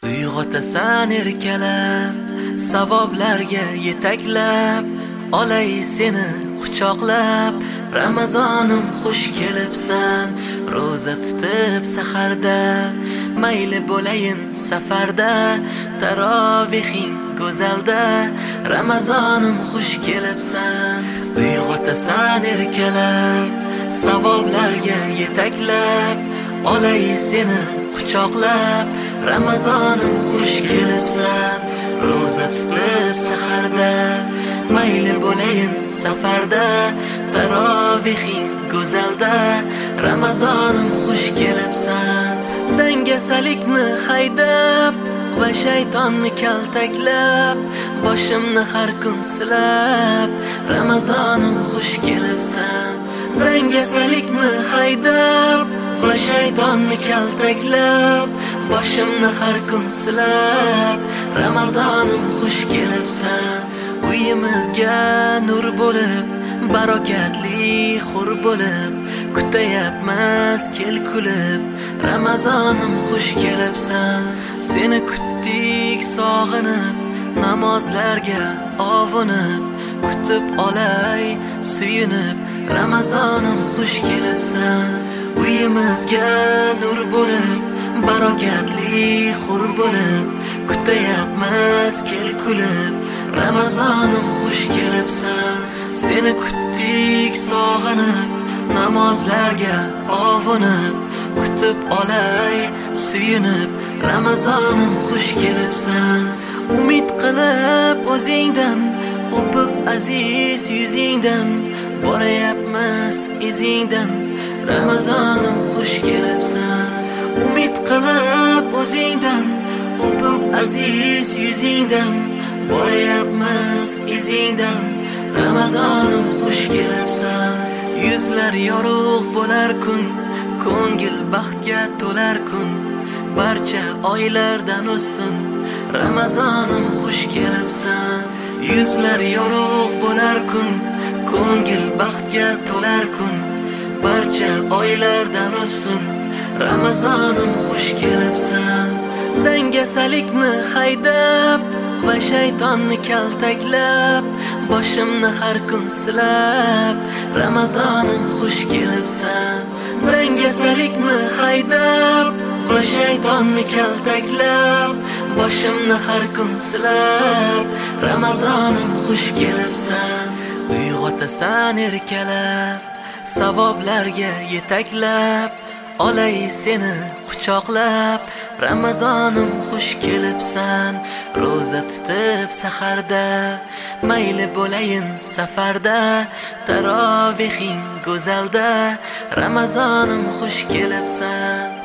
Uyg'otasan erkalab, savoblarga yetaklab, olay seni quchoqlab. Ramazonim xush kelibsan, roza tutib saharda, mayli bo'layin safarda, tarovihing go'zalda. Ramazonim xush kelibsan, uyg'otasan erkalab, savoblarga yetaklab, olay seni quchoqlab. Ramazonim xush kelibsan, roza tutib saharda, mayli bo'layin safarda, tarovihing go'zalda. Ramazonim xush kelibsan, dangasalikni haydab va shaytonni kaltaklab, boshimni har kun silab. Ramazonim xush kelibsan, dangasalikni haydab va shaytonni kaltaklab, boshimni har kun silab. Ramazonim xush kelibsan, uyimizga nur bo'lib, barokatli xur bo'lib, kutayapmiz kel kulib. Ramazonim xush kelibsan, seni kutdik sog'inib, namozlarga ovunib, kutib olay suyunib. Ramazonim xush kelibsan, uyimizga nur bo'lib, barokatli xur bo'lib, kutayapmiz kel kulib. Ramazonim xush kelibsan, seni kutdik sog'inib, namozlarga ovunib, kutib olay suyunib. Ramazonim xush kelibsan, umid qilib o'zingdan, o'pib aziz yuzingdan, borayapmiz izingdan. Ramazonim xush kelibsan, umid qilib o'zingdan, o'pib aziz yuzingdan, borayapmiz izingdan. Ramazonim xush kelibsan, yuzlar yorug' bo'lar kun, ko'ngil baxtga to'lar kun, barcha oylardan o'ssin. Ramazonim xush kelibsan, yuzlar yorug' bo'lar kun, ko'ngil baxtga to'lar kun, barcha oylardan o'ssin. Ramazonim xush kelibsan, dangasalikni haydab va shaytonni kaltaklab, boshimni har kun silab. Ramazonim xush kelibsan, dangasalikni haydab va shaytonni kaltaklab, boshimni har kun silab. Ramazonim xush kelibsan, uyg'otasan erkalab, savoblarga yetaklab, olay seni quchoqlab. Ramazonim xush kelibsan, roza tutib saharda, mayli bo'layin safarda, tarovihing go'zalda. Ramazonim xush kelibsan.